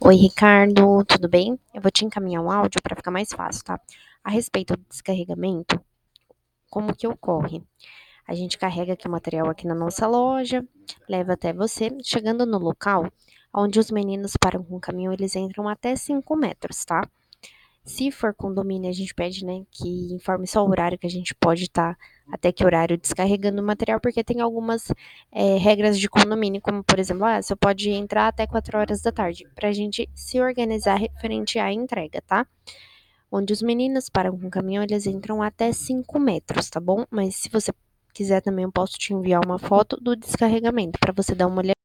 Oi, Ricardo, tudo bem? Eu vou te encaminhar um áudio para ficar mais fácil, tá? A respeito do descarregamento, como que ocorre? A gente carrega aqui o material aqui na nossa loja, leva até você. Chegando no local, onde os meninos param com o caminhão, eles entram até 5 metros, tá? Se for condomínio, a gente pede, né, que informe só o horário que a gente pode estar, até que horário descarregando o material, porque tem algumas regras de condomínio, como por exemplo, você pode entrar até 4 horas da tarde, para a gente se organizar referente à entrega, tá? Onde os meninos param com o caminhão, eles entram até 5 metros, tá bom? Mas se você quiser também, eu posso te enviar uma foto do descarregamento, para você dar uma olhada.